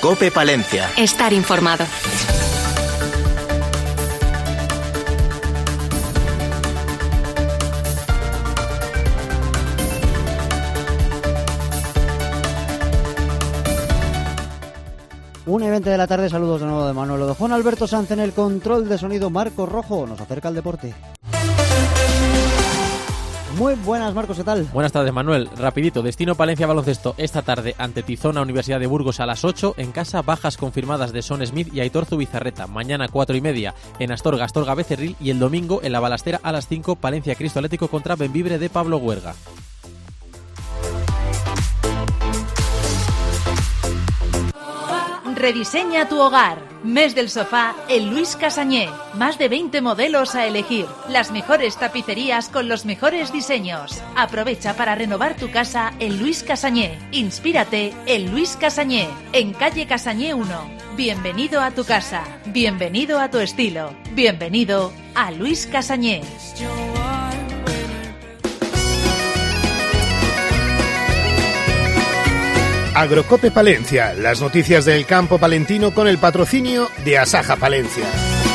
COPE Palencia. Estar informado. Una y 20 de la tarde, saludos de nuevo de Manuel Odejón. Alberto Sanz en el control de sonido. Marcos Rojo nos acerca al deporte. Muy buenas, Marcos, ¿qué tal? Buenas tardes, Manuel. Rapidito, destino Palencia Baloncesto esta tarde ante Tizona Universidad de Burgos a las 8. En casa, bajas confirmadas de Son Smith y Aitor Zubizarreta. Mañana 4:30 en Astorga, Astorga Becerril. Y el domingo en la Balastera a las 5, Palencia Cristo Atlético contra Bembibre de Pablo Huerga. Rediseña tu hogar. Mes del sofá en Luis Casañé. Más de 20 modelos a elegir. Las mejores tapicerías con los mejores diseños. Aprovecha para renovar tu casa en Luis Casañé. Inspírate en Luis Casañé. En calle Casañé 1. Bienvenido a tu casa. Bienvenido a tu estilo. Bienvenido a Luis Casañé. Agrocope Palencia, las noticias del campo palentino con el patrocinio de Asaja Palencia.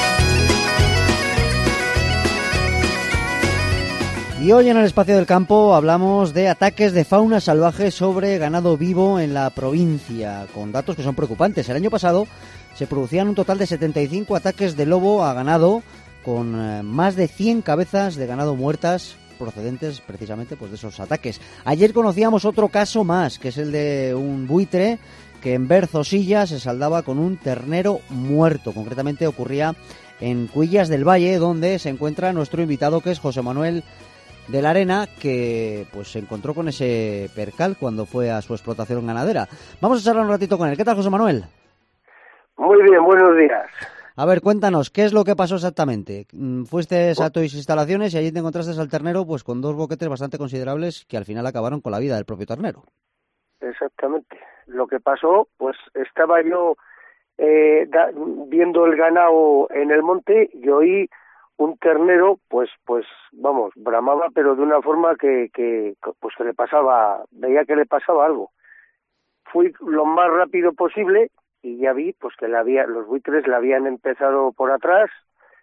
Y hoy en el Espacio del Campo hablamos de ataques de fauna salvaje sobre ganado vivo en la provincia, con datos que son preocupantes. El año pasado se producían un total de 75 ataques de lobo a ganado, con más de 100 cabezas de ganado muertas, procedentes precisamente pues de esos ataques. Ayer conocíamos otro caso más, que es el de un buitre que en Berzosilla se saldaba con un ternero muerto. Concretamente ocurría en Cuillas del Valle, donde se encuentra nuestro invitado, que es José Manuel de la Arena, que pues se encontró con ese percal cuando fue a su explotación ganadera. Vamos a charlar un ratito con él. ¿Qué tal, José Manuel? Muy bien, buenos días. A ver, cuéntanos, ¿qué es lo que pasó exactamente? Fuiste a tus instalaciones y allí te encontraste al ternero pues con dos boquetes bastante considerables que al final acabaron con la vida del propio ternero. Exactamente. Lo que pasó, pues estaba yo viendo el ganado en el monte y oí un ternero, pues vamos, bramaba, pero de una forma que pues que le pasaba, veía que le pasaba algo. Fui lo más rápido posible y ya vi pues que los buitres le habían empezado por atrás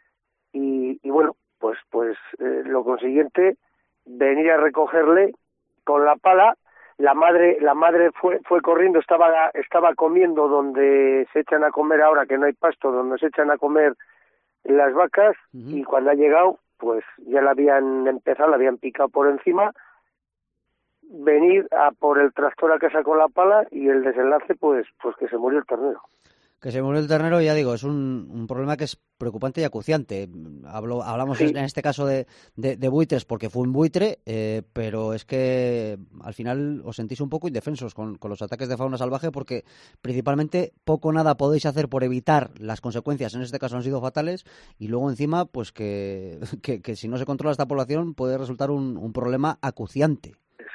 y bueno, pues lo consiguiente, venir a recogerle con la pala. La madre fue corriendo, estaba comiendo donde se echan a comer ahora que no hay pasto, donde se echan a comer las vacas. Y cuando ha llegado, pues ya la habían picado por encima. Venir a por el tractor a casa con la pala y el desenlace pues que se murió el ternero. Que se murió el ternero, ya digo, es un problema que es preocupante y acuciante. Hablamos en este caso de buitres porque fue un buitre, pero es que al final os sentís un poco indefensos con los ataques de fauna salvaje porque principalmente poco o nada podéis hacer por evitar las consecuencias, en este caso han sido fatales, y luego encima pues que si no se controla esta población puede resultar un problema acuciante.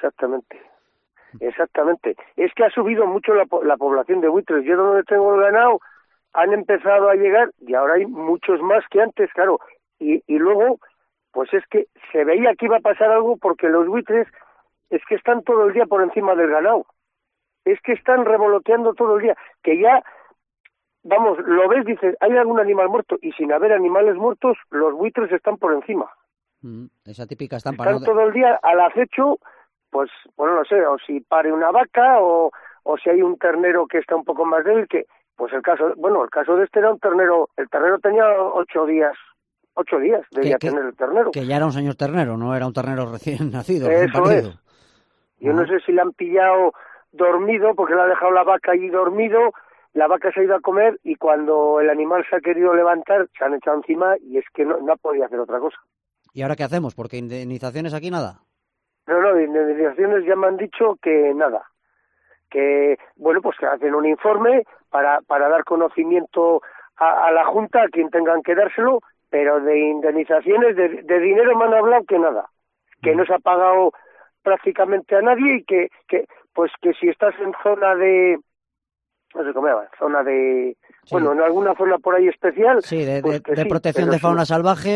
Exactamente. Es que ha subido mucho la población de buitres. Yo donde tengo el ganado han empezado a llegar y ahora hay muchos más que antes, claro. Y luego, pues es que se veía que iba a pasar algo porque los buitres es que están todo el día por encima del ganado. Es que están revoloteando todo el día. Que ya, vamos, lo ves, dices, hay algún animal muerto y sin haber animales muertos, los buitres están por encima. Esa típica estampa, están todo el día al acecho. Pues bueno, no sé, o si pare una vaca o si hay un ternero que está un poco más débil, que pues el caso de este era un ternero, el ternero tenía 8 días debía tener el ternero. Que ya era un señor ternero, no era un ternero recién nacido. Eso es. Yo no sé si le han pillado dormido, porque le ha dejado la vaca allí dormido, la vaca se ha ido a comer y cuando el animal se ha querido levantar, se han echado encima y es que no ha podido hacer otra cosa. ¿Y ahora qué hacemos? Porque indemnizaciones aquí nada. No, indemnizaciones ya me han dicho que nada, que bueno, pues que hacen un informe para dar conocimiento a la Junta, a quien tengan que dárselo, pero de indemnizaciones, de dinero me han hablado que nada, que no se ha pagado prácticamente a nadie y que si estás en zona de, no sé cómo se llama, zona de, sí, bueno, en alguna zona por ahí especial. Sí, de sí, protección de fauna salvaje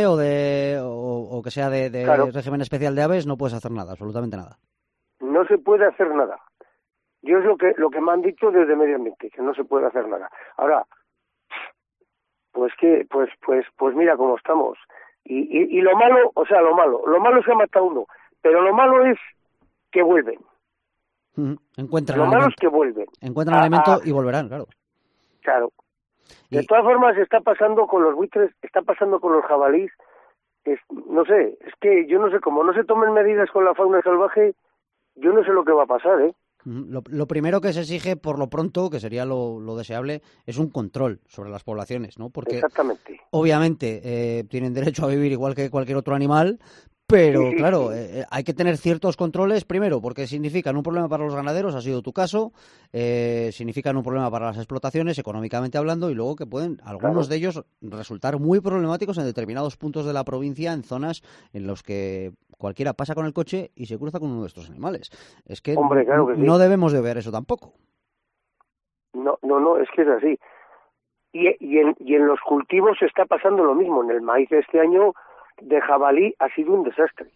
o que sea de claro, régimen especial de aves, no puedes hacer nada, absolutamente nada. No se puede hacer nada. Yo es lo que me han dicho desde Medio Ambiente, que no se puede hacer nada. Ahora, pues mira cómo estamos. Y lo malo, lo malo es que ha matado uno, pero lo malo es que vuelven. Encuentran lo malo alimento. es que vuelven. Encuentran alimento y volverán, claro. Claro. De todas formas, está pasando con los buitres, está pasando con los jabalíes. No sé, es que yo no sé, como no se tomen medidas con la fauna salvaje, yo no sé lo que va a pasar, ¿eh? Lo primero que se exige, por lo pronto, que sería lo deseable, es un control sobre las poblaciones, ¿no? Porque, exactamente, obviamente, tienen derecho a vivir igual que cualquier otro animal, pero, claro, hay que tener ciertos controles, primero, porque significan un problema para los ganaderos, ha sido tu caso, significan un problema para las explotaciones, económicamente hablando, y luego que pueden, algunos de ellos, resultar muy problemáticos en determinados puntos de la provincia, en zonas en los que cualquiera pasa con el coche y se cruza con uno de estos animales. Es que, hombre, claro que sí. No debemos de ver eso tampoco. No, es que es así. Y en los cultivos se está pasando lo mismo. En el maíz este año de jabalí ha sido un desastre.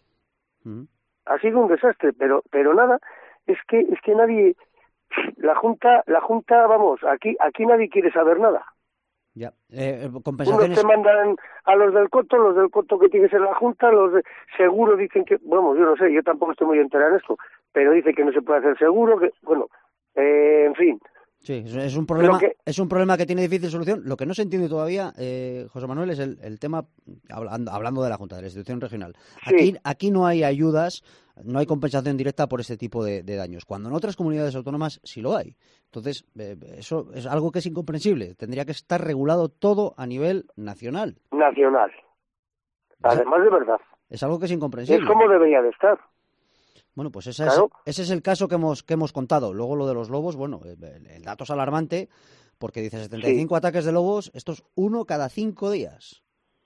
Ha sido un desastre, pero nada, es que nadie, la junta, vamos, aquí nadie quiere saber nada. Ya, compensaciones. Unos te mandan a los del Coto que tiene que ser la junta, los de seguro dicen que, bueno, yo no sé, yo tampoco estoy muy enterado en esto, pero dice que no se puede hacer seguro, que, bueno, en fin. Sí, es un problema que tiene difícil solución. Lo que no se entiende todavía, José Manuel, es el tema, hablando de la Junta, de la institución regional. Sí. Aquí no hay ayudas, no hay compensación directa por este tipo de daños, cuando en otras comunidades autónomas sí lo hay. Entonces, eso es algo que es incomprensible. Tendría que estar regulado todo a nivel nacional. Nacional. Además de verdad. Es algo que es incomprensible. Es como debería de estar. Bueno, pues ese es el caso que hemos contado. Luego lo de los lobos, bueno, el dato es alarmante porque dice 75 ataques de lobos, esto es 1 cada 5 días.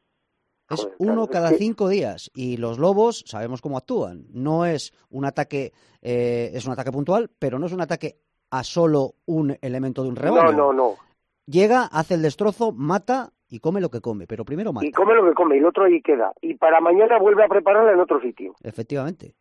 Es 1 cada 5 días. Y los lobos sabemos cómo actúan. No es un ataque, es un ataque puntual, pero no es un ataque a solo un elemento de un rebaño. No. Llega, hace el destrozo, mata y come lo que come, pero primero mata. Y come lo que come y el otro ahí queda. Y para mañana vuelve a prepararla en otro sitio. Efectivamente.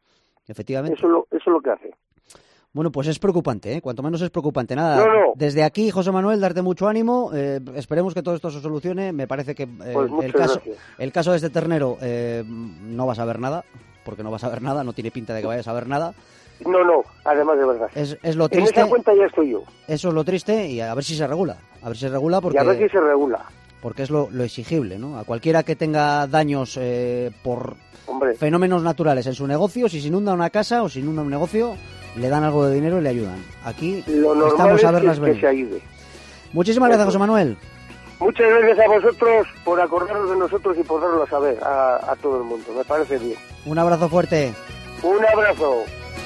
Eso es lo que hace. Bueno, pues es preocupante, ¿eh? Cuanto menos es preocupante. Nada, No. Desde aquí, José Manuel, darte mucho ánimo. Esperemos que todo esto se solucione. Me parece que pues el caso de este ternero no vas a ver nada, porque no vas a ver nada, no tiene pinta de que vayas a ver nada. No, además de verdad. Es lo triste. En esa cuenta ya estoy yo. Eso es lo triste y a ver si se regula. Porque, y a ver si se regula. Porque es lo exigible, ¿no? A cualquiera que tenga daños por fenómenos naturales en su negocio, si se inunda una casa o se inunda un negocio, le dan algo de dinero y le ayudan. Aquí estamos a verlas venir. Que se ayude. Muchísimas gracias, José Manuel. Muchas gracias a vosotros por acordaros de nosotros y por darlo a saber a todo el mundo. Me parece bien. Un abrazo fuerte. Un abrazo.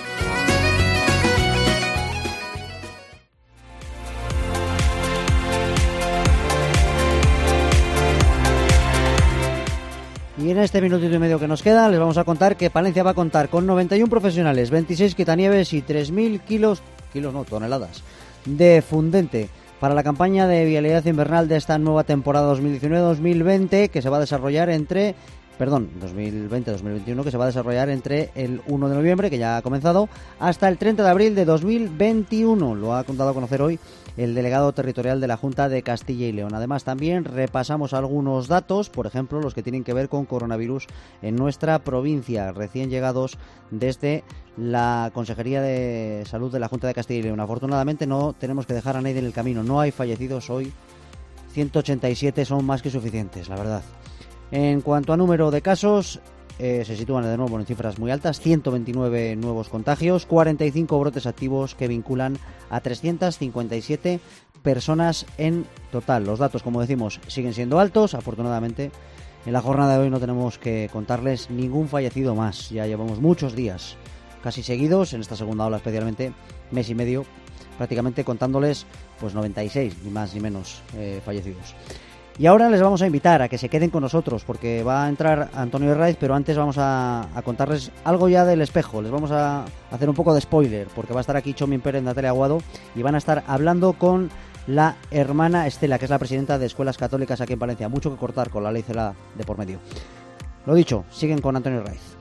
Y en este minutito y medio que nos queda les vamos a contar que Palencia va a contar con 91 profesionales, 26 quitanieves y 3.000 toneladas de fundente para la campaña de vialidad invernal de esta nueva temporada 2019-2020 que se va a desarrollar 2020-2021 que se va a desarrollar entre el 1 de noviembre, que ya ha comenzado, hasta el 30 de abril de 2021. Lo ha dado a conocer hoy el delegado territorial de la Junta de Castilla y León. Además, también repasamos algunos datos, por ejemplo, los que tienen que ver con coronavirus en nuestra provincia, recién llegados desde la Consejería de Salud de la Junta de Castilla y León. Afortunadamente no tenemos que dejar a nadie en el camino, no hay fallecidos hoy, 187 son más que suficientes, la verdad. En cuanto a número de casos, se sitúan de nuevo en cifras muy altas, 129 nuevos contagios, 45 brotes activos que vinculan a 357 personas en total. Los datos, como decimos, siguen siendo altos. Afortunadamente, en la jornada de hoy no tenemos que contarles ningún fallecido más. Ya llevamos muchos días casi seguidos, en esta segunda ola especialmente, mes y medio, prácticamente contándoles pues 96, ni más ni menos fallecidos. Y ahora les vamos a invitar a que se queden con nosotros porque va a entrar Antonio Herraiz, pero antes vamos a contarles algo ya del espejo. Les vamos a hacer un poco de spoiler porque va a estar aquí Chomin Pérez, Natalia Aguado y van a estar hablando con la hermana Estela, que es la presidenta de Escuelas Católicas aquí en Palencia. Mucho que cortar con la ley CELA de por medio. Lo dicho, siguen con Antonio Herraiz.